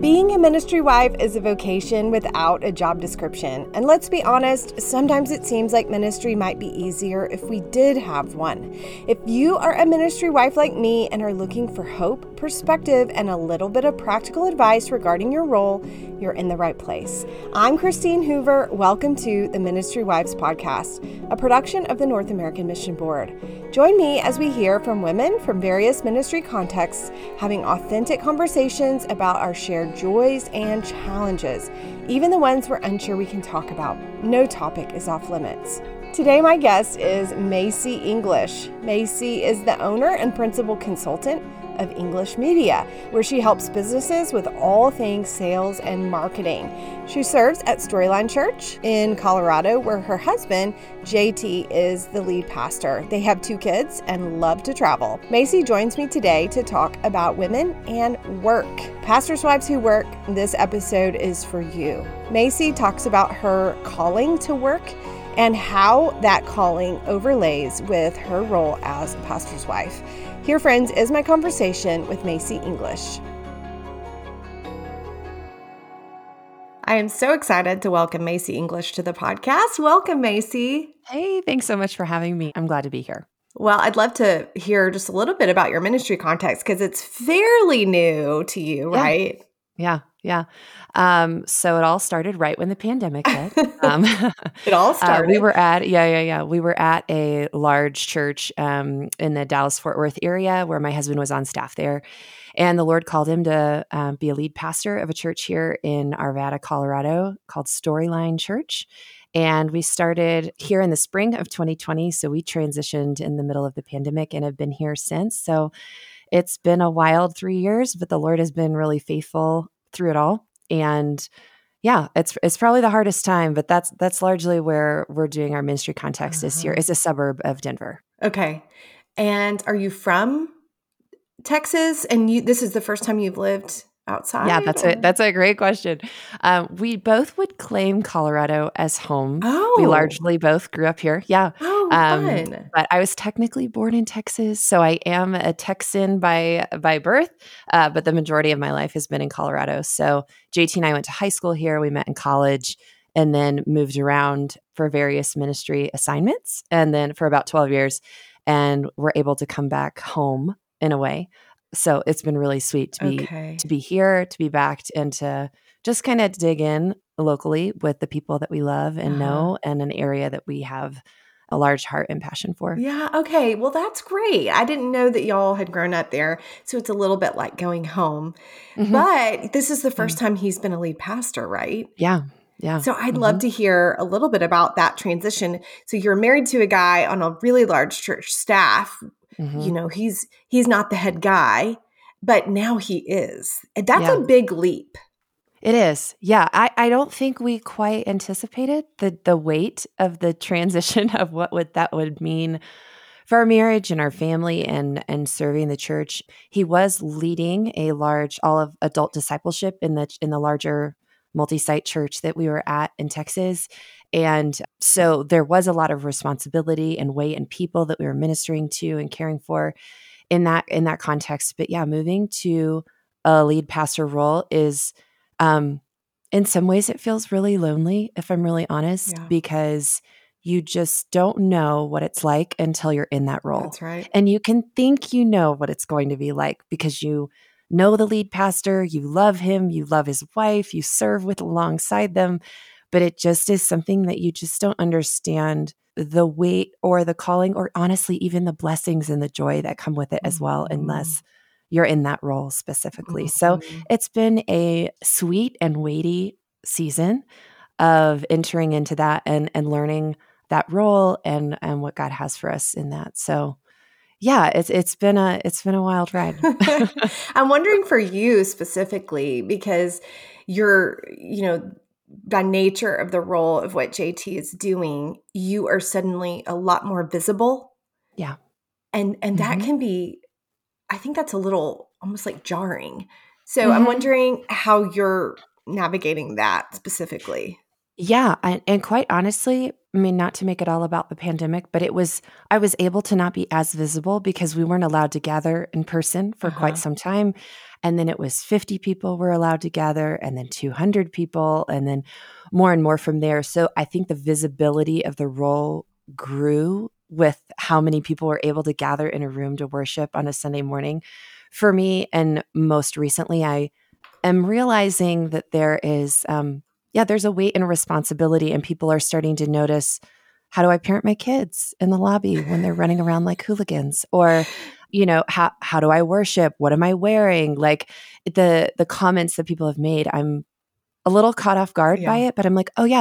Being a ministry wife is a vocation without a job description. And let's be honest, sometimes it seems like ministry might be easier if we did have one. If you are a ministry wife like me and are looking for hope, perspective, and a little bit of practical advice regarding your role, you're in the right place. I'm Christine Hoover. Welcome to the Ministry Wives Podcast, a production of the North American Mission Board. Join me as we hear from women from various ministry contexts, having authentic conversations about our shared joys and challenges, even the ones we're unsure we can talk about. No topic is off limits. Today, my guest is Macy English. Macy is the owner and principal consultant of English Media, where she helps businesses with all things sales and marketing. She serves at Storyline Church in Colorado, where her husband, JT, is the lead pastor. They have 2 kids and love to travel. Macy joins me today to talk about women and work. Pastors' wives who work, this episode is for you. Macy talks about her calling to work and how that calling overlays with her role as a pastor's wife. Here, friends, is my conversation with Macy English. I am so excited to welcome Macy English to the podcast. Welcome, Macy. Hey, thanks so much for having me. I'm glad to be here. Well, I'd love to hear just a little bit about your ministry context because it's fairly new to you, right? Yeah. So it all started right when the pandemic hit. It all started. We were at a large church in the Dallas-Fort Worth area where my husband was on staff there. And the Lord called him to be a lead pastor of a church here in Arvada, Colorado called Storyline Church. And we started here in the spring of 2020. So we transitioned in the middle of the pandemic and have been here since. So it's been a wild 3 years, but the Lord has been really faithful through it all. And yeah, it's probably the hardest time, but that's largely where we're doing our ministry context this year. It's a suburb of Denver. Okay. And are you from Texas? And this is the first time you've lived outside? Yeah, that's a great question. We both would claim Colorado as home. Oh. We largely both grew up here. Yeah. Oh, fun. But I was technically born in Texas, so I am a Texan by birth, but the majority of my life has been in Colorado. So JT and I went to high school here. We met in college and then moved around for various ministry assignments. And then for about 12 years, and were able to come back home in a way. So it's been really sweet to be here, to be backed, and to just kind of dig in locally with the people that we love and know, and an area that we have a large heart and passion for. Yeah. Okay. Well, that's great. I didn't know that y'all had grown up there. So it's a little bit like going home. Mm-hmm. But this is the first time he's been a lead pastor, right? Yeah. So I'd love to hear a little bit about that transition. So you're married to a guy on a really large church staff. Mm-hmm. You know, he's not the head guy, but now he is. And that's a big leap. It is. Yeah. I don't think we quite anticipated the weight of the transition of what that would mean for our marriage and our family and serving the church. He was leading a large all of adult discipleship in the larger multi-site church that we were at in Texas. And so there was a lot of responsibility and weight and people that we were ministering to and caring for in that context. But yeah, moving to a lead pastor role is, in some ways it feels really lonely, if I'm really honest, because you just don't know what it's like until you're in that role. That's right. And you can think you know what it's going to be like because you know the lead pastor, you love him, you love his wife, you serve with alongside them, but it just is something that you just don't understand the weight or the calling or honestly even the blessings and the joy that come with it as well, unless you're in that role specifically. So it's been a sweet and weighty season of entering into that and learning that role and what God has for us in that. So yeah, it's been a wild ride. I'm wondering for you specifically, because you're, by nature of the role of what JT is doing, you are suddenly a lot more visible. Yeah. And that can be, I think that's a little almost like jarring. So I'm wondering how you're navigating that specifically. Yeah. And quite honestly, I mean, not to make it all about the pandemic, but I was able to not be as visible because we weren't allowed to gather in person for quite some time. And then it was 50 people were allowed to gather, and then 200 people, and then more and more from there. So I think the visibility of the role grew with how many people were able to gather in a room to worship on a Sunday morning for me. And most recently, I am realizing that there is, there's a weight and a responsibility, and people are starting to notice, how do I parent my kids in the lobby when they're running around like hooligans? Or, how do I worship? What am I wearing? Like the comments that people have made, I'm a little caught off guard by it, but I'm like, oh yeah,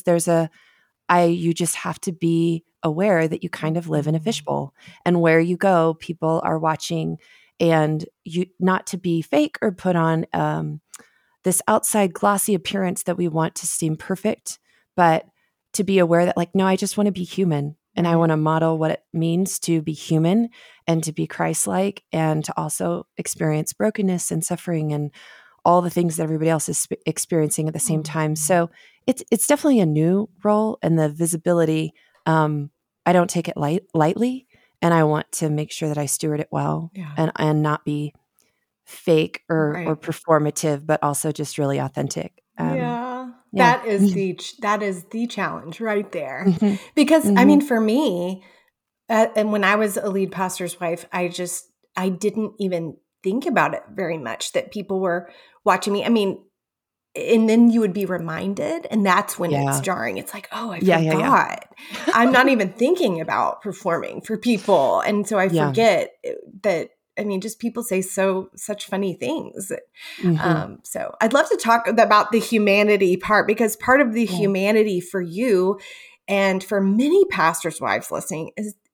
you just have to be aware that you kind of live in a fishbowl, and where you go, people are watching, and you not to be fake or put on this outside glossy appearance that we want to seem perfect, but to be aware that like, no, I just want to be human, and I want to model what it means to be human and to be Christ-like, and to also experience brokenness and suffering and all the things that everybody else is experiencing at the same time. So it's definitely a new role, and the visibility, I don't take it lightly, and I want to make sure that I steward it well, and not be fake or performative, but also just really authentic. That is the challenge right there. Because I mean, for me, and when I was a lead pastor's wife, I didn't even think about it very much, that people were watching me. I mean, and then you would be reminded, and that's when it's jarring. It's like, oh, I forgot. I'm not even thinking about performing for people. And so I forget that, I mean, just people say such funny things. So I'd love to talk about the humanity part, because part of the humanity for you and for many pastors' wives listening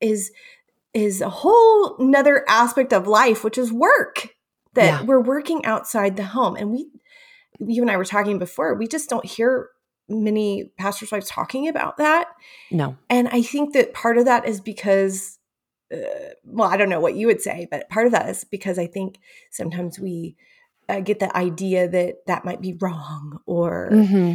is a whole nother aspect of life, which is work, that we're working outside the home. And you and I were talking before, we just don't hear many pastors' wives talking about that. No. And I think that part of that is because, I don't know what you would say, but part of that is because I think sometimes we get the idea that might be wrong, or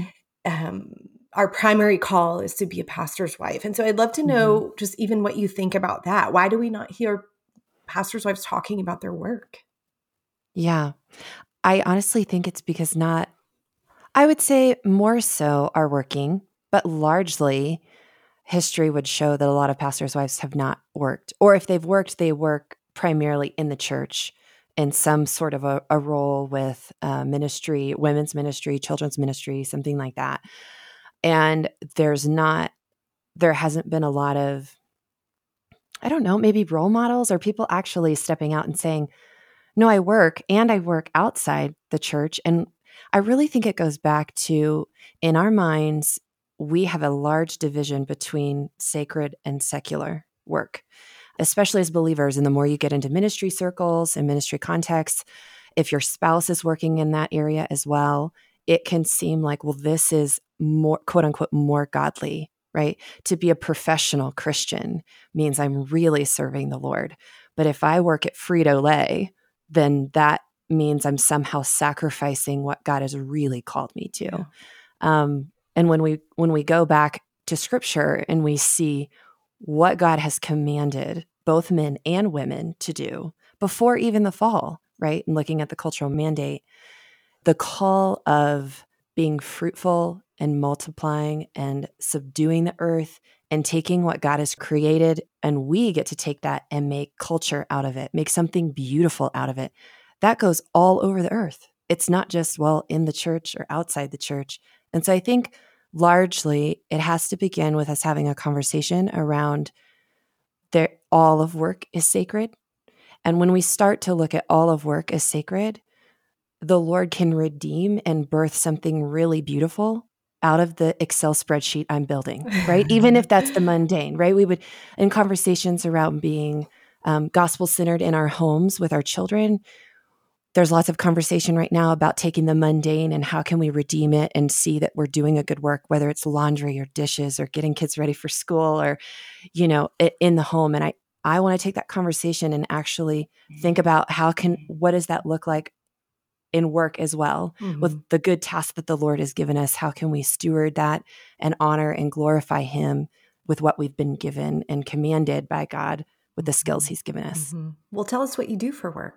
our primary call is to be a pastor's wife. And so I'd love to know just even what you think about that. Why do we not hear pastors' wives talking about their work? Yeah. I honestly think it's because I would say more so are working, but largely history would show that a lot of pastors' wives have not worked. Or if they've worked, they work primarily in the church in some sort of a role with ministry, women's ministry, children's ministry, something like that. And there hasn't been a lot of, I don't know, maybe role models or people actually stepping out and saying, no, I work, and I work outside the church. And I really think it goes back to, in our minds, we have a large division between sacred and secular work, especially as believers. And the more you get into ministry circles and ministry contexts, if your spouse is working in that area as well, it can seem like, well, this is more, quote unquote, more godly, right? To be a professional Christian means I'm really serving the Lord. But if I work at Frito-Lay, then that means I'm somehow sacrificing what God has really called me to. And when we go back to Scripture and we see what God has commanded both men and women to do before even the fall, right? And looking at the cultural mandate, the call of being fruitful and multiplying and subduing the earth and taking what God has created, and we get to take that and make culture out of it, make something beautiful out of it. That goes all over the earth. It's not just, in the church or outside the church. And so I think largely it has to begin with us having a conversation around all of work is sacred. And when we start to look at all of work as sacred, the Lord can redeem and birth something really beautiful out of the Excel spreadsheet I'm building, right? Even if that's the mundane, right? We would, in conversations around being gospel-centered in our homes with our children, there's lots of conversation right now about taking the mundane and how can we redeem it and see that we're doing a good work, whether it's laundry or dishes or getting kids ready for school or, in the home. And I want to take that conversation and actually think about what does that look like in work as well, with the good task that the Lord has given us. How can we steward that and honor and glorify Him with what we've been given and commanded by God with the skills He's given us? Well, tell us what you do for work.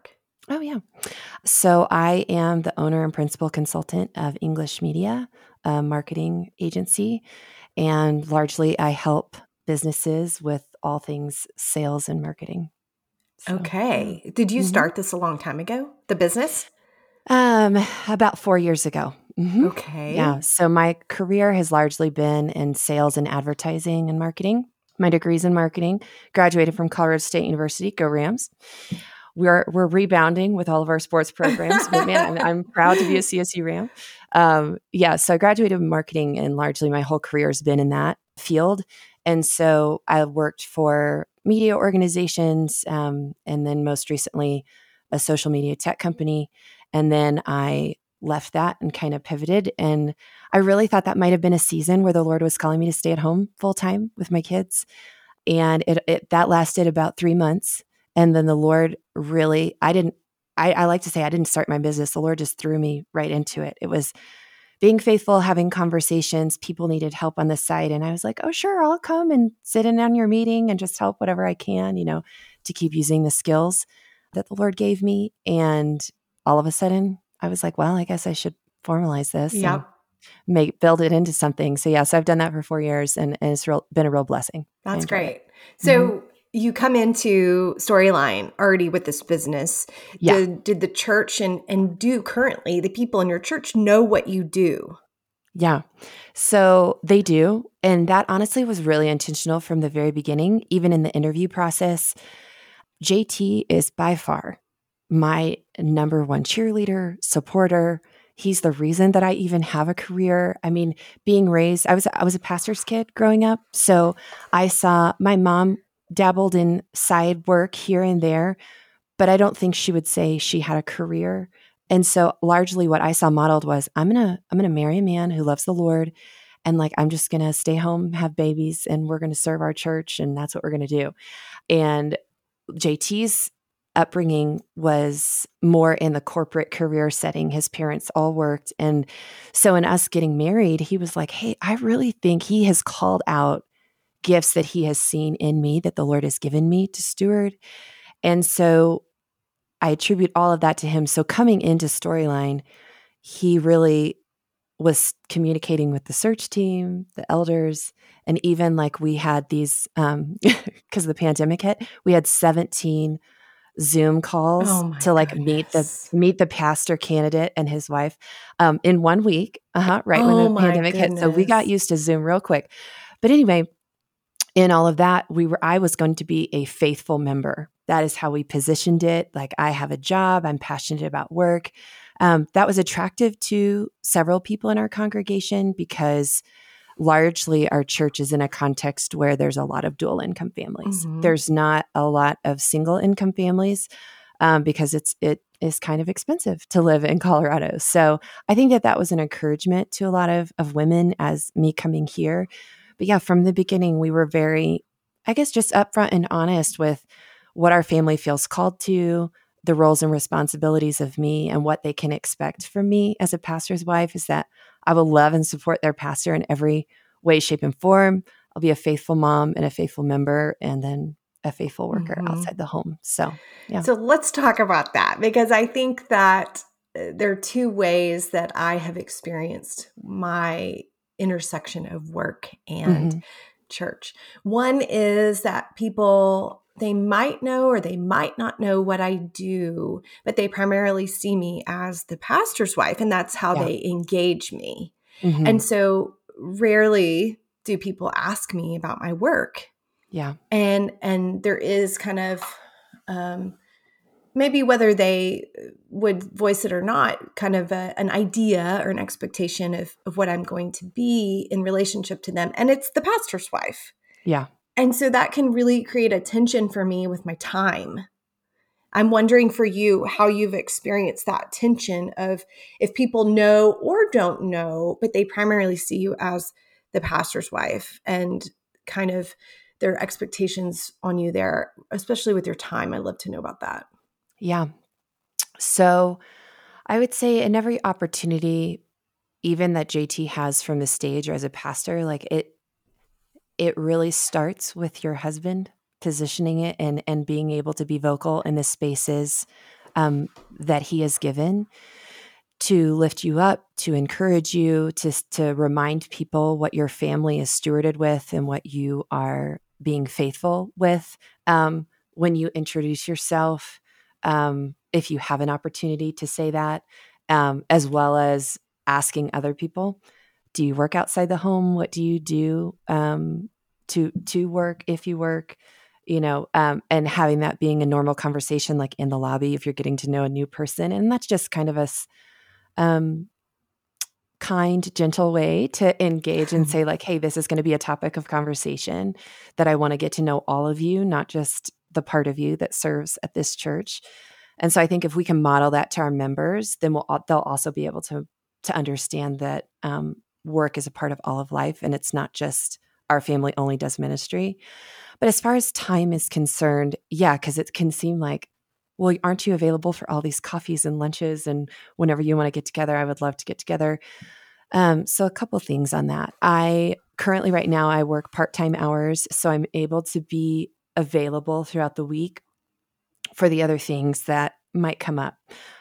Oh, yeah. So I am the owner and principal consultant of English Media, a marketing agency, and largely I help businesses with all things sales and marketing. So, yeah. Okay. Did you Mhm. start this a long time ago, the business? Um, about 4 years ago. Yeah. Okay. So my career has largely been in sales and advertising and marketing. My degree's in marketing. Graduated from Colorado State University. Go Rams! We're rebounding with all of our sports programs, but man, I'm proud to be a CSU Ram. Yeah, so I graduated in marketing, and largely my whole career has been in that field. And so I worked for media organizations, and then most recently a social media tech company. And then I left that and kind of pivoted. And I really thought that might have been a season where the Lord was calling me to stay at home full time with my kids. And it that lasted about 3 months. And then the Lord really I like to say I didn't start my business. The Lord just threw me right into it. It was being faithful, having conversations. People needed help on the side. And I was like, oh, sure, I'll come and sit in on your meeting and just help whatever I can, to keep using the skills that the Lord gave me. And all of a sudden, I was like, well, I guess I should formalize this and Yep. build it into something. So, yes, I've done that for 4 years, and it's been a real blessing. I That's enjoy it. great. Mhm. So you come into Storyline already with this business. Yeah. Did the church and do currently the people in your church know what you do? Yeah. So they do. And that honestly was really intentional from the very beginning, even in the interview process. JT is by far my number one cheerleader, supporter. He's the reason that I even have a career. I mean, being raised, I was a pastor's kid growing up. So I saw my mom dabbled in side work here and there, but I don't think she would say she had a career. And so largely what I saw modeled was I'm going to marry a man who loves the Lord, and like I'm just going to stay home, have babies, and we're going to serve our church, and that's what we're going to do. And JT's upbringing was more in the corporate career setting. His parents all worked. And so in us getting married, he was like, hey, I really think he has called out gifts that he has seen in me that the Lord has given me to steward. And so I attribute all of that to him. So coming into Storyline, he really was communicating with the search team, the elders, and even like we had these, because the pandemic hit, we had 17 Zoom Oh calls my to like goodness. meet the pastor candidate and his wife, in 1 week, right when Oh the my pandemic hit. So we got goodness. used to Zoom real quick. But anyway, in all of that, I was going to be a faithful member. That is how we positioned it. Like, I have a job, I'm passionate about work. That was attractive to several people in our congregation because largely our church is in a context where there's a lot of dual income families. Hmm. There's not a lot of single income families, because it is kind of expensive to live in Colorado. So I think that was an encouragement to a lot of women as me coming here. But yeah, from the beginning, we were very, I guess, just upfront and honest with what our family feels called to, the roles and responsibilities of me, and what they can expect from me as a pastor's wife is that I will love and support their pastor in every way, shape, and form. I'll be a faithful mom and a faithful member, and then a faithful worker Hmm. outside the home. So, yeah. So let's talk about that because I think that there are two ways that I have experienced my intersection of work and Hmm. church. One is that people, they might know or they might not know what I do, but they primarily see me as the pastor's wife, and that's how Yeah. they engage me. Hmm. And so rarely do people ask me about my work. Yeah. And there is kind of um, maybe whether they would voice it or not, kind of an idea or an expectation of what I'm going to be in relationship to them. And it's the pastor's wife. Yeah. And so that can really create a tension for me with my time. I'm wondering for you how you've experienced that tension of if people know or don't know, but they primarily see you as the pastor's wife and kind of their expectations on you there, especially with your time. I'd love to know about that. Yeah. So I would say in every opportunity, even that JT has from the stage or as a pastor, like it really starts with your husband positioning it and being able to be vocal in the spaces that he has given to lift you up, to encourage you, to remind people what your family is stewarded with and what you are being faithful with. When you introduce yourself, if you have an opportunity to say that, as well as asking other people, do you work outside the home? What do you do to work if you work? And having that being a normal conversation, like in the lobby, if you're getting to know a new person. And that's just kind of a kind, gentle way to engage and say like, hey, this is going to be a topic of conversation that I want to get to know all of you, not just the part of you that serves at this church. And so I think if we can model that to our members, then they'll also be able to understand that work is a part of all of life, and it's not just our family only does ministry. But as far as time is concerned, yeah, because it can seem like, well, aren't you available for all these coffees and lunches? And whenever you want to get together, I would love to get together. So a couple things on that. Currently right now, I work part-time hours, so I'm able to be available throughout the week for the other things that might come up.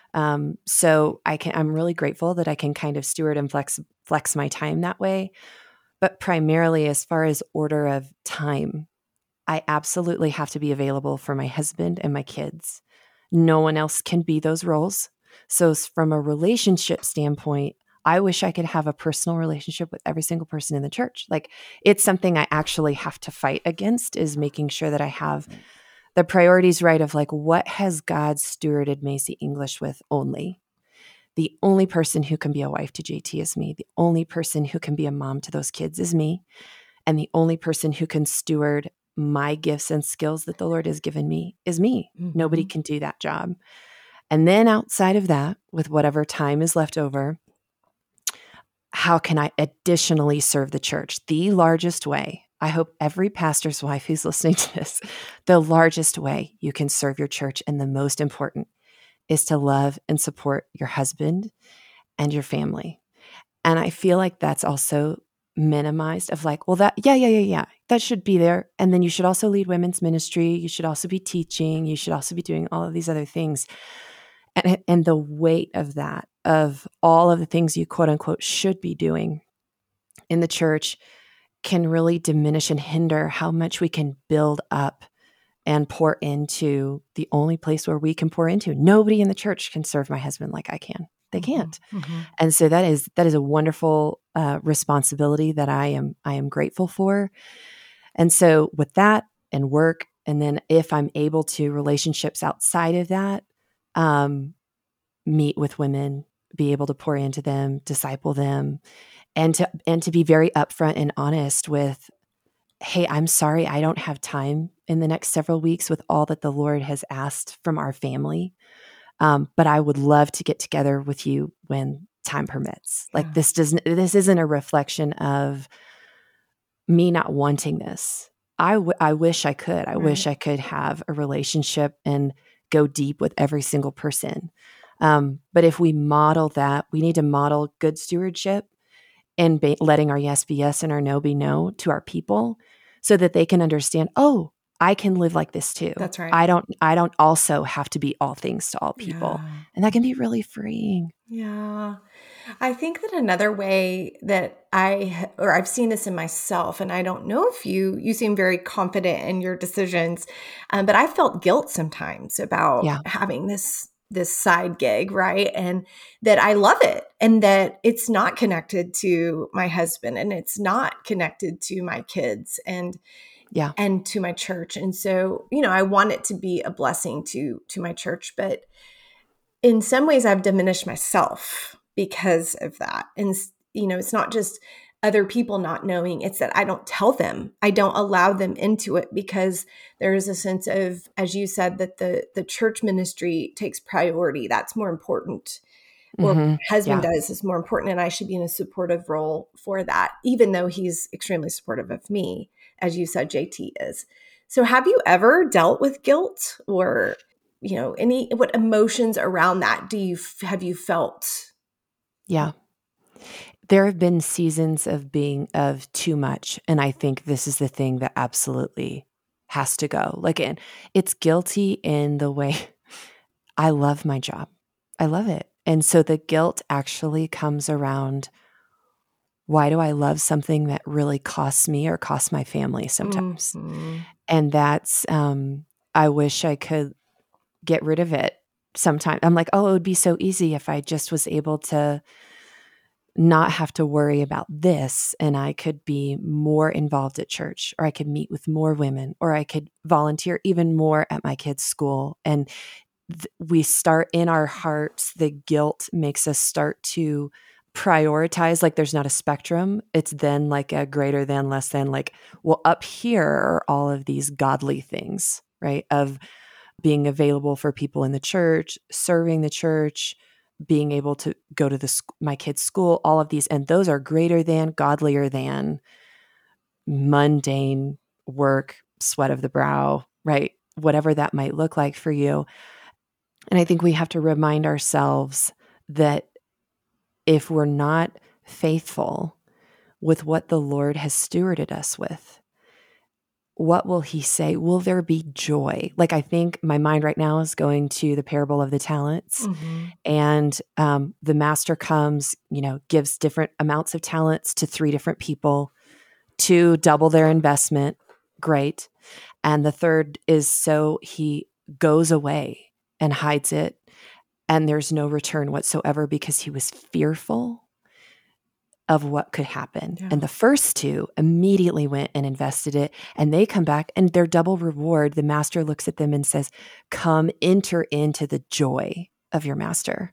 So I'm really grateful that I can kind of steward and flex my time that way. But primarily, as far as order of time, I absolutely have to be available for my husband and my kids. No one else can be those roles. So from a relationship standpoint, I wish I could have a personal relationship with every single person in the church. Like, it's something I actually have to fight against, is making sure that I have the priorities right of like, what has God stewarded Macy English with only? The only person who can be a wife to JT is me. The only person who can be a mom to those kids is me. And the only person who can steward my gifts and skills that the Lord has given me is me. Mm-hmm. Nobody can do that job. And then outside of that, with whatever time is left over, how can I additionally serve the church? The largest way, I hope every pastor's wife who's listening to this, the largest way you can serve your church, and the most important, is to love and support your husband and your family. And I feel like that's also minimized of like, well, that that should be there. And then you should also lead women's ministry. You should also be teaching. You should also be doing all of these other things. And the weight of that, of all of the things you quote unquote should be doing in the church, can really diminish and hinder how much we can build up and pour into the only place where we can pour into. Nobody in the church can serve my husband like I can. They can't. Mm-hmm. And so that is a wonderful responsibility that I am grateful for. And so with that and work, and then if I'm able to, relationships outside of that, meet with women, be able to pour into them, disciple them, and to be very upfront and honest with, hey, I'm sorry, I don't have time in the next several weeks with all that the Lord has asked from our family. But I would love to get together with you when time permits. Yeah. Like this isn't a reflection of me not wanting this. I wish I could. I wish I could have a relationship and go deep with every single person. But if we model that, we need to model good stewardship and letting our yes be yes and our no be no to our people, so that they can understand, oh, I can live like this too. That's right. I don't also have to be all things to all people. Yeah. And that can be really freeing. Yeah. I think that another way that I've seen this in myself, and I don't know if you seem very confident in your decisions, but I felt guilt sometimes about having this side gig, right? And that I love it, and that it's not connected to my husband, and it's not connected to my kids, and to my church. And so, I want it to be a blessing to my church, but in some ways I've diminished myself because of that. And, it's not just other people not knowing, it's that I don't tell them, I don't allow them into it, because there is a sense of, as you said, that the church ministry takes priority. That's more important. Or my husband does, is more important. And I should be in a supportive role for that, even though he's extremely supportive of me, as you said, JT is. So have you ever dealt with guilt, or, what emotions around that have you felt? Yeah. There have been seasons of too much. And I think this is the thing that absolutely has to go. Like, it's guilty in the way I love my job. I love it. And so the guilt actually comes around, why do I love something that really costs me or costs my family sometimes? Mm-hmm. And that's, I wish I could get rid of it sometime. I'm like, oh, it would be so easy if I just was able to not have to worry about this, and I could be more involved at church, or I could meet with more women, or I could volunteer even more at my kids' school. And we start in our hearts, the guilt makes us start to prioritize, like there's not a spectrum. It's then like a greater than, less than, like, well, up here are all of these godly things, right? Of being available for people in the church, serving the church, being able to go to my kids' school, all of these. And those are greater than, godlier than mundane work, sweat of the brow, right? Whatever that might look like for you. And I think we have to remind ourselves that if we're not faithful with what the Lord has stewarded us with, what will he say? Will there be joy? Like, I think my mind right now is going to the parable of the talents. Mm-hmm. And the master comes, gives different amounts of talents to 3 different people to double their investment. Great. And the third is, so he goes away and hides it. And there's no return whatsoever because he was fearful of what could happen. Yeah. And the first 2 immediately went and invested it, and they come back and their double reward. The master looks at them and says, come, enter into the joy of your master.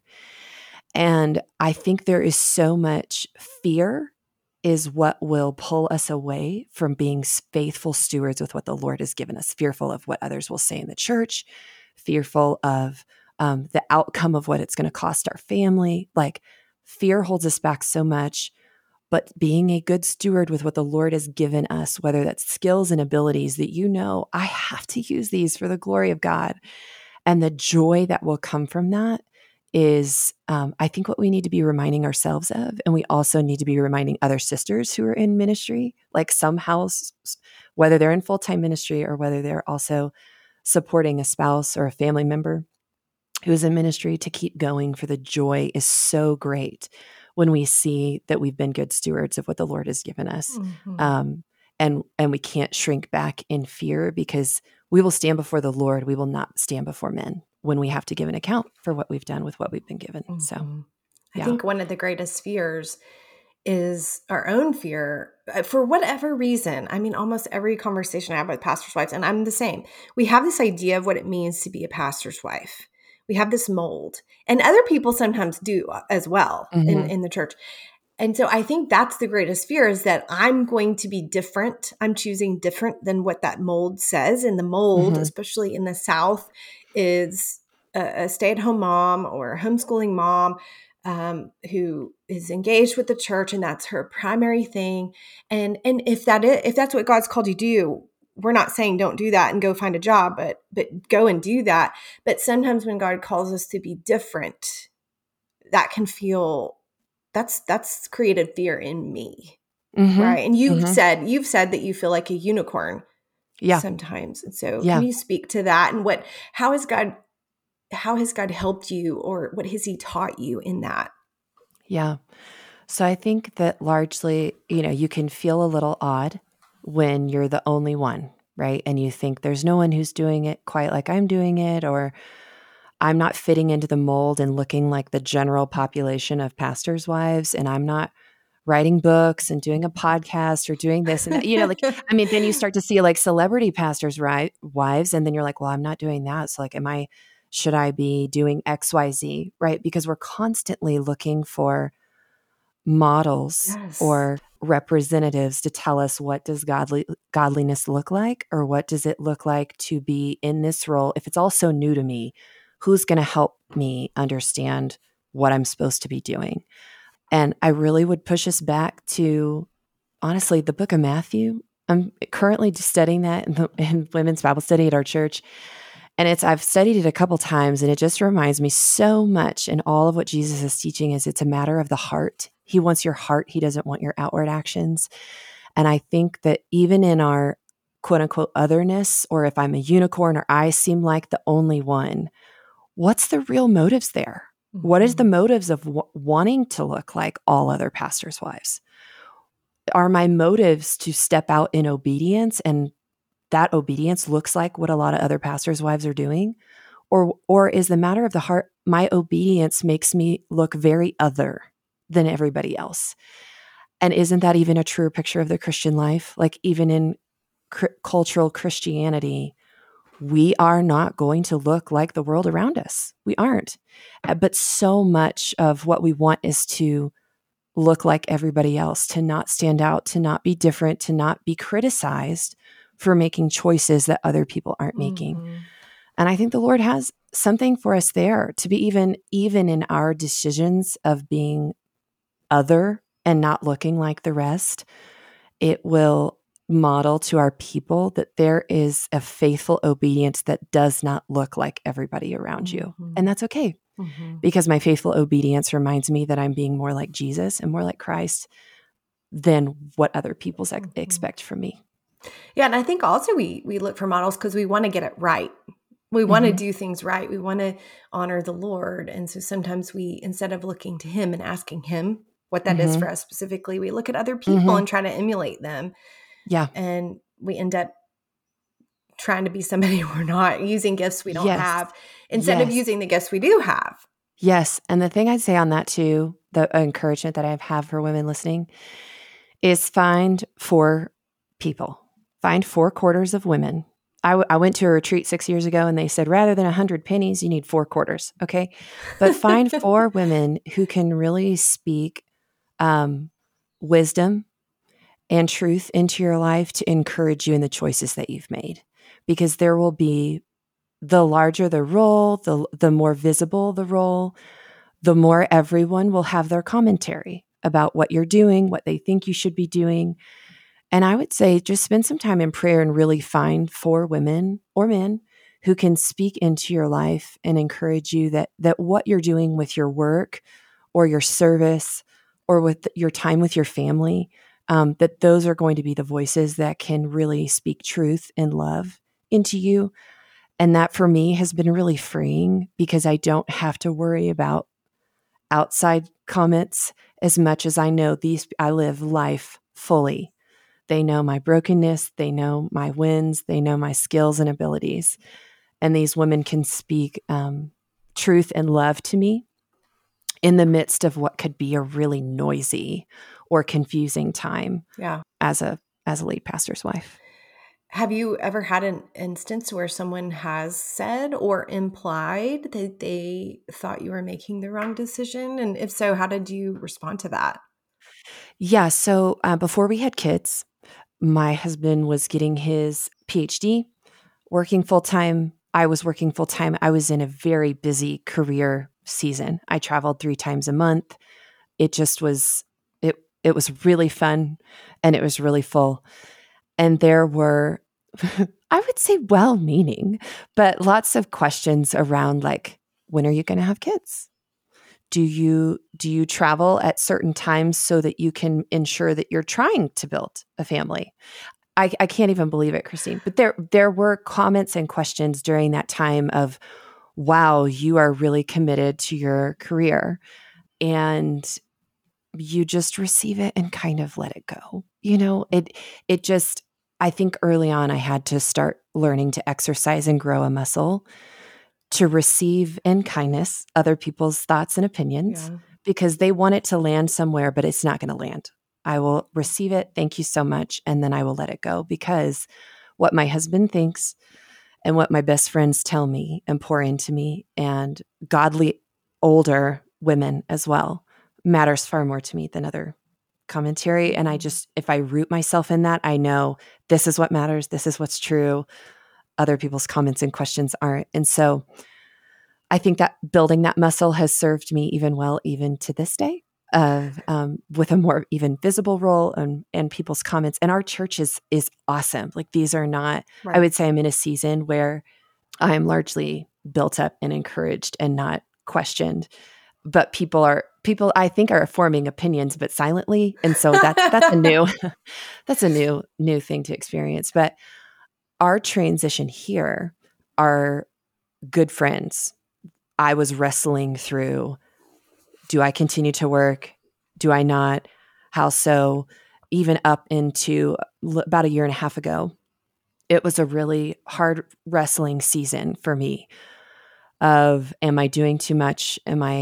And I think there is so much fear is what will pull us away from being faithful stewards with what the Lord has given us, fearful of what others will say in the church, fearful of the outcome of what it's going to cost our family. Like, fear holds us back so much. But being a good steward with what the Lord has given us, whether that's skills and abilities that I have to use these for the glory of God, and the joy that will come from that is, I think, what we need to be reminding ourselves of. And we also need to be reminding other sisters who are in ministry, like somehow, whether they're in full-time ministry or whether they're also supporting a spouse or a family member who's in ministry, to keep going, for the joy is so great when we see that we've been good stewards of what the Lord has given us. Mm-hmm. And we can't shrink back in fear, because we will stand before the Lord. We will not stand before men when we have to give an account for what we've done with what we've been given. Mm-hmm. So, I think one of the greatest fears is our own fear, for whatever reason. I mean, almost every conversation I have with pastors' wives, and I'm the same, we have this idea of what it means to be a pastor's wife. We have this mold, and other people sometimes do as well in the church. And so I think that's the greatest fear, is that I'm going to be different. I'm choosing different than what that mold says. And the mold, especially in the South, is a stay-at-home mom or a homeschooling mom who is engaged with the church, and that's her primary thing. And if that's what God's called you to do, we're not saying don't do that and go find a job, but go and do that. But sometimes when God calls us to be different, that can feel, that's created fear in me. Right. And you've said that you feel like a unicorn sometimes. And so can you speak to that, and how has God helped you, or what has he taught you in that? Yeah. So I think that largely, you can feel a little odd when you're the only one, right? And you think there's no one who's doing it quite like I'm doing it, or I'm not fitting into the mold and looking like the general population of pastors' wives, and I'm not writing books and doing a podcast or doing this and that, then you start to see like celebrity pastors' wives, and then you're like, well, I'm not doing that. So like, should I be doing XYZ, right? Because we're constantly looking for models or representatives to tell us, what does godliness look like, or what does it look like to be in this role? If it's all so new to me, who's going to help me understand what I'm supposed to be doing? And I really would push us back to, honestly, the book of Matthew. I'm currently studying that in women's Bible study at our church. And I've studied it a couple times, and it just reminds me so much, and all of what Jesus is teaching is, it's a matter of the heart. He wants your heart. He doesn't want your outward actions. And I think that even in our quote unquote otherness, or if I'm a unicorn or I seem like the only one, what's the real motives there? Mm-hmm. What is the motives of wanting to look like all other pastors' wives? Are my motives to step out in obedience, and that obedience looks like what a lot of other pastors' wives are doing? Or is the matter of the heart, my obedience makes me look very other than everybody else? And isn't that even a truer picture of the Christian life? Like even in cultural Christianity, we are not going to look like the world around us. We aren't. But so much of what we want is to look like everybody else, to not stand out, to not be different, to not be criticized for making choices that other people aren't making. Mm-hmm. And I think the Lord has something for us there to be even in our decisions of being other and not looking like the rest. It will model to our people that there is a faithful obedience that does not look like everybody around you. And that's okay. Because my faithful obedience reminds me that I'm being more like Jesus and more like Christ than what other people expect from me. Yeah. And I think also we look for models because we want to get it right. We want to do things right. We want to honor the Lord. And so sometimes we, instead of looking to him and asking him what that is for us specifically, we look at other people and try to emulate them. Yeah. And we end up trying to be somebody we're not, using gifts we don't have instead of using the gifts we do have. Yes. And the thing I'd say on that too, the encouragement that I have for women listening is find 4 people, find 4 quarters of women. I went to a retreat 6 years ago and they said, rather than 100 pennies, you need 4 quarters. Okay. But find 4 women who can really speak wisdom and truth into your life to encourage you in the choices that you've made. Because there will be, the larger the role, the more visible the role, the more everyone will have their commentary about what you're doing, what they think you should be doing. And I would say just spend some time in prayer and really find 4 women or men who can speak into your life and encourage you that what you're doing with your work or your service or with your time with your family, that those are going to be the voices that can really speak truth and love into you. And that for me has been really freeing because I don't have to worry about outside comments as much as I know I live life fully. They know my brokenness. They know my wins. They know my skills and abilities. And these women can speak truth and love to me in the midst of what could be a really noisy or confusing time as a lead pastor's wife. Have you ever had an instance where someone has said or implied that they thought you were making the wrong decision? And if so, how did you respond to that? Yeah. So before we had kids, my husband was getting his PhD, working full-time. I was working full-time. I was in a very busy career season. I traveled 3 times a month. It just was, it was really fun and it was really full. And there were, I would say well-meaning, but lots of questions around like, when are you going to have kids? Do you travel at certain times so that you can ensure that you're trying to build a family? I can't even believe it, Christine. But there were comments and questions during that time of, wow, you are really committed to your career. And you just receive it and kind of let it go. You know, it just, I think early on I had to start learning to exercise and grow a muscle to receive in kindness other people's thoughts and opinions because they want it to land somewhere, but it's not going to land. I will receive it. Thank you so much. And then I will let it go because what my husband thinks and what my best friends tell me and pour into me and godly older women as well matters far more to me than other commentary. And I just, if I root myself in that, I know this is what matters. This is what's true. Other people's comments and questions aren't. And so I think that building that muscle has served me even well, even to this day, of with a more even visible role and people's comments. And our church is awesome. Like these are not, I would say I'm in a season where I'm largely built up and encouraged and not questioned. But people I think are forming opinions, but silently. And so that's a new, that's a new thing to experience. But our transition here, our good friends, I was wrestling through, do I continue to work? Do I not? How so? Even up into about a year and a half ago, it was a really hard wrestling season for me of, am I doing too much?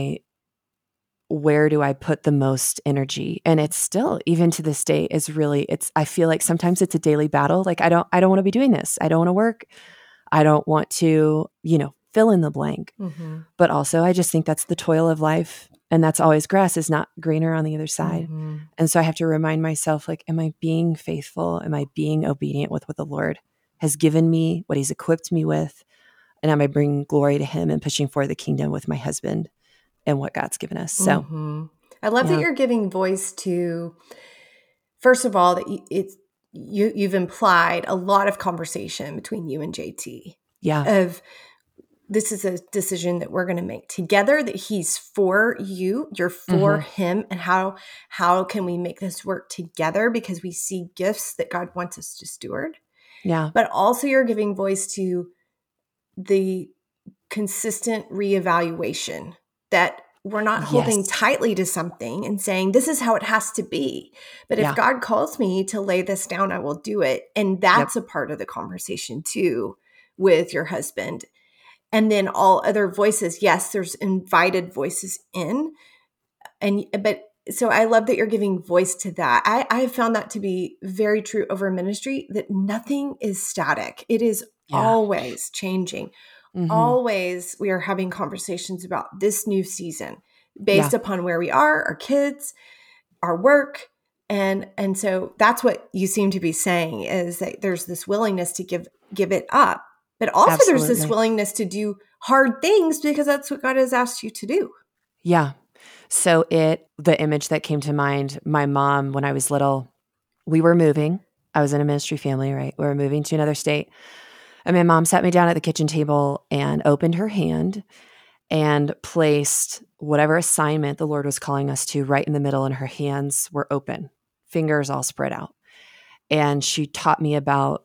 Where do I put the most energy? And it's still, even to this day, I feel like sometimes it's a daily battle. Like, I don't want to be doing this. I don't want to work. I don't want to, fill in the blank. Mm-hmm. But also, I just think that's the toil of life. And that's always, grass is not greener on the other side. Mm-hmm. And so I have to remind myself, like, am I being faithful? Am I being obedient with what the Lord has given me, what he's equipped me with? And am I bringing glory to him and pushing for the kingdom with my husband and what God's given us? So I love that yeah. you're giving voice to, first of all, that you've implied a lot of conversation between you and JT. Yeah. Of, this is a decision that we're going to make together, that he's for you, you're for him, and how can we make this work together, because we see gifts that God wants us to steward. Yeah. But also you're giving voice to the consistent reevaluation, that we're not holding tightly to something and saying, this is how it has to be. But if God calls me to lay this down, I will do it. And that's a part of the conversation too with your husband. And then all other voices, yes, there's invited voices in. So I love that you're giving voice to that. I have found that to be very true over ministry, that nothing is static. It is always changing. Always we are having conversations about this new season based upon where we are, our kids, our work. And so that's what you seem to be saying, is that there's this willingness to give it up. But also there's this willingness to do hard things, because that's what God has asked you to do. Yeah. So the image that came to mind, my mom, when I was little, we were moving. I was in a ministry family, right? We were moving to another state. And my mom sat me down at the kitchen table and opened her hand and placed whatever assignment the Lord was calling us to right in the middle, and her hands were open, fingers all spread out. And she taught me about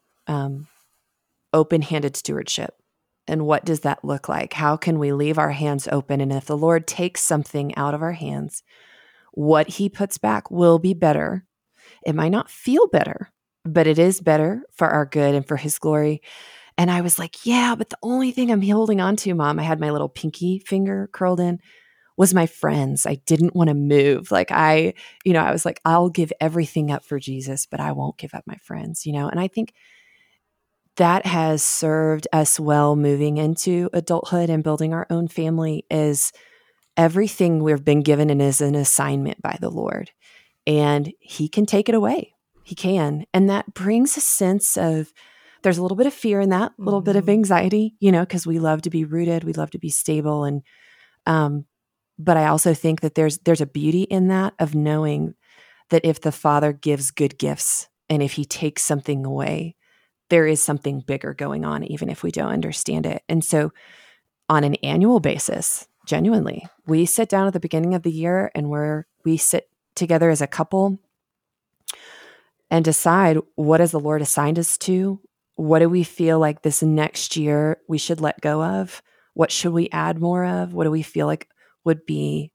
open-handed stewardship. And what does that look like? How can we leave our hands open? And if the Lord takes something out of our hands, what he puts back will be better. It might not feel better, but it is better for our good and for his glory. And I was like, yeah, but the only thing I'm holding on to, Mom, I had my little pinky finger curled in, was my friends. I didn't want to move. Like I was like, I'll give everything up for Jesus, but I won't give up my friends, And I think that has served us well moving into adulthood and building our own family, is everything we've been given and is an assignment by the Lord, and he can take it away. He can. And that brings a sense of, there's a little bit of fear in that, a little bit of anxiety, because we love to be rooted, we love to be stable. And, but I also think that there's a beauty in that, of knowing that if the Father gives good gifts and if he takes something away, there is something bigger going on, even if we don't understand it. And so on an annual basis, genuinely, we sit down at the beginning of the year and we sit together as a couple and decide, what has the Lord assigned us to? What do we feel like this next year we should let go of? What should we add more of? What do we feel like would be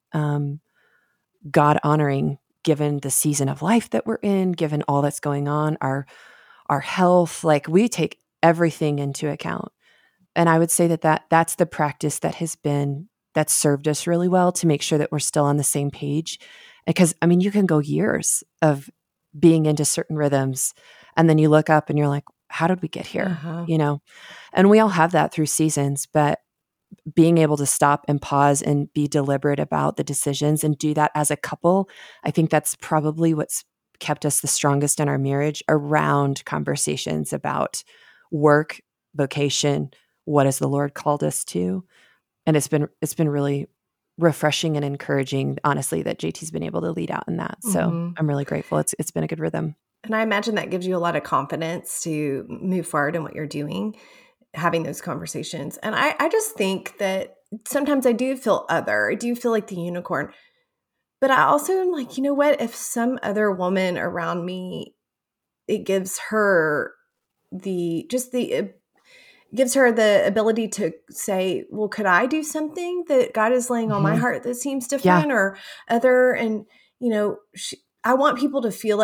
God honoring, given the season of life that we're in, given all that's going on, our health? Like, we take everything into account. And I would say that's the practice that's served us really well, to make sure that we're still on the same page. Because you can go years of being into certain rhythms, and then you look up and you're like, how did we get here? And we all have that through seasons, but being able to stop and pause and be deliberate about the decisions and do that as a couple, I think that's probably what's kept us the strongest in our marriage, around conversations about work, vocation, what has the Lord called us to. And it's been really refreshing and encouraging, honestly, that JT's been able to lead out in that. So I'm really grateful. It's been a good rhythm. And I imagine that gives you a lot of confidence to move forward in what you're doing, having those conversations. And I just think that sometimes I do feel I do feel like the unicorn. But I also am like, you know what? If some other woman around me, it gives her gives her the ability to say, well, could I do something that God is laying on my heart that seems different or other? And, I want people to feel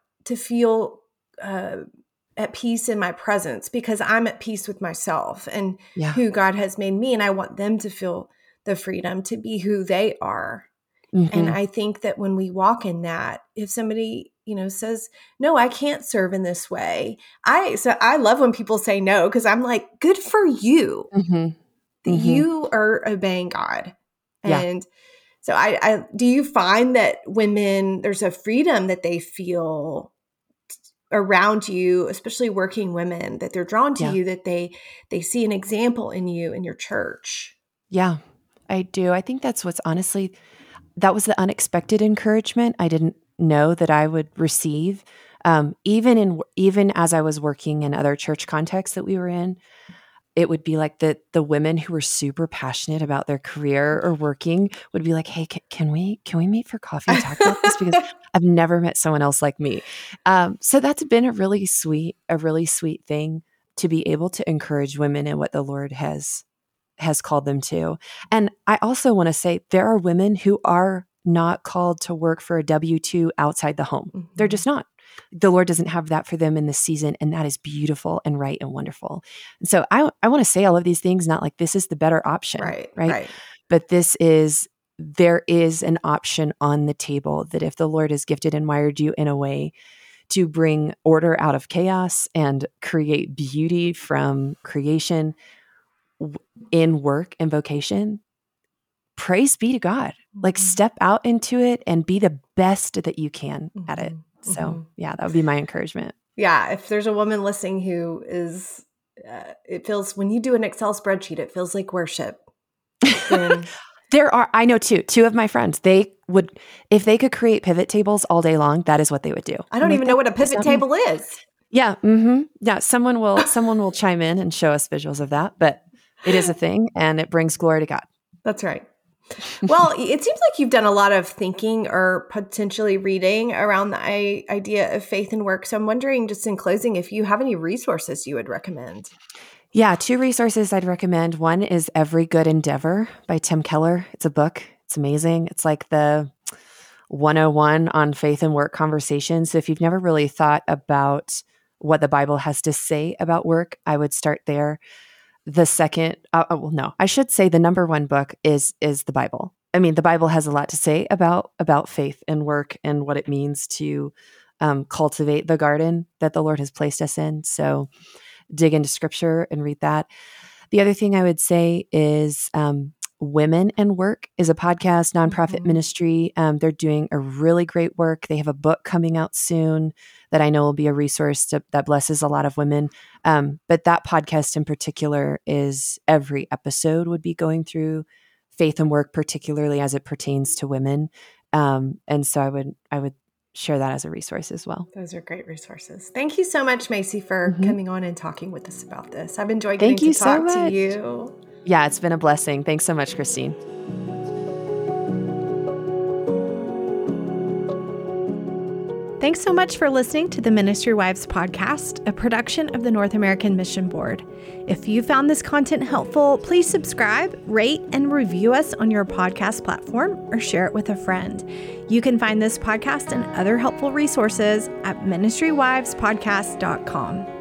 at peace in my presence because I'm at peace with myself and who God has made me. And I want them to feel the freedom to be who they are. And I think that when we walk in that, if somebody, says, no, I can't serve in this way. I love when people say no, because I'm like, good for you. That you are obeying God. And so I do you find that women, there's a freedom that they feel around you, especially working women, that they're drawn to you, that they see an example in you in your church? Yeah, I do. I think that's what's honestly, that was the unexpected encouragement I didn't know that I would receive. Even as I was working in other church contexts that we were in, it would be like the women who were super passionate about their career or working would be like, hey, can we meet for coffee and talk about this? Because I've never met someone else like me. So that's been a really sweet thing to be able to encourage women in what the Lord has called them to. And I also want to say there are women who are not called to work for a W-2 outside the home. They're just not. The Lord doesn't have that for them in this season, and that is beautiful and right and wonderful. And so I want to say all of these things, not like this is the better option, right? But there is an option on the table that if the Lord has gifted and wired you in a way to bring order out of chaos and create beauty from creation in work and vocation, praise be to God. Like step out into it and be the best that you can at it. So that would be my encouragement. Yeah. If there's a woman listening who is, it feels, when you do an Excel spreadsheet, it feels like worship. I know two of my friends, they would, if they could create pivot tables all day long, that is what they would do. I don't even know what a pivot table is. Yeah. Yeah. Someone will chime in and show us visuals of that, but it is a thing and it brings glory to God. That's right. Well, it seems like you've done a lot of thinking or potentially reading around the idea of faith and work. So I'm wondering, just in closing, if you have any resources you would recommend. Yeah, 2 resources I'd recommend. One is Every Good Endeavor by Tim Keller. It's a book. It's amazing. It's like the 101 on faith and work conversation. So if you've never really thought about what the Bible has to say about work, I would start there. The second, I should say the number 1 book is the Bible. I mean, the Bible has a lot to say about faith and work and what it means to cultivate the garden that the Lord has placed us in. So dig into scripture and read that. The other thing I would say is Women and Work is a podcast, nonprofit ministry. They're doing a really great work. They have a book coming out soon that I know will be a resource that blesses a lot of women. But that podcast in particular is every episode would be going through faith and work, particularly as it pertains to women. And so I would share that as a resource as well. Those are great resources. Thank you so much, Macy, for coming on and talking with us about this. I've enjoyed getting to talk to you. Yeah, it's been a blessing. Thanks so much, Christine. Thanks so much for listening to the Ministry Wives podcast, a production of the North American Mission Board. If you found this content helpful, please subscribe, rate, and review us on your podcast platform or share it with a friend. You can find this podcast and other helpful resources at ministrywivespodcast.com.